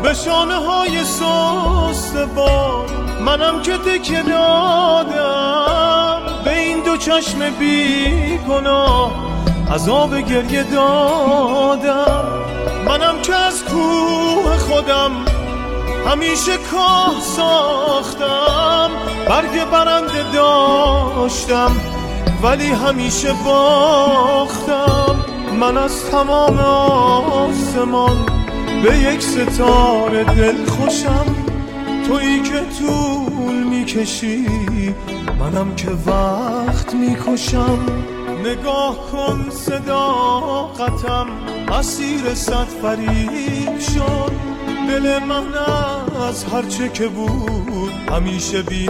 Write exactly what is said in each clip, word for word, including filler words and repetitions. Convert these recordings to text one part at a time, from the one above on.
به شانه های سست بار منم که تکیه دادم، به این دو چشم بی گناه عذاب گریه دادم. منم که از کوه خودم همیشه کاه ساختم، برگ برنده داشتم ولی همیشه باختم. من از تمام آسمان به یک ستاره دل خوشم، تویی که طول میکشی منم که وقت میکشم. نگاه کن صداقتم اسیر صد فریب شد، دل من از هرچه که بود همیشه بی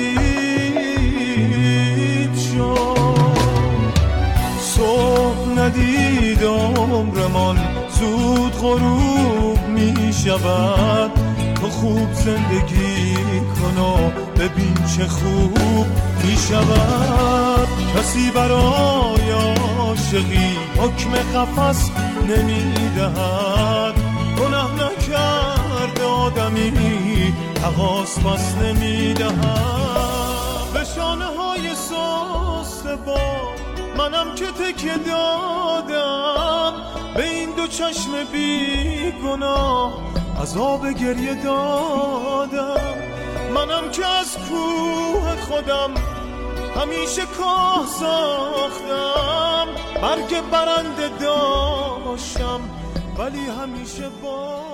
نصیب شد. صبح ندید عمرمان زود غروب می شود، تو خوب زندگی کن و ببین چه خوب می شود. کسی برای عاشقی حکم قفس نمی دهد، گناه نکرده آدمی تقاص بس نمی دهد. به شانه های سست بار منم که تکیه دادم، به این دو چشم بی گناه عذاب گریه دادم. منم که از کوه خودم همیشه کاه ساختم، برگ برنده داشتم ولی همیشه با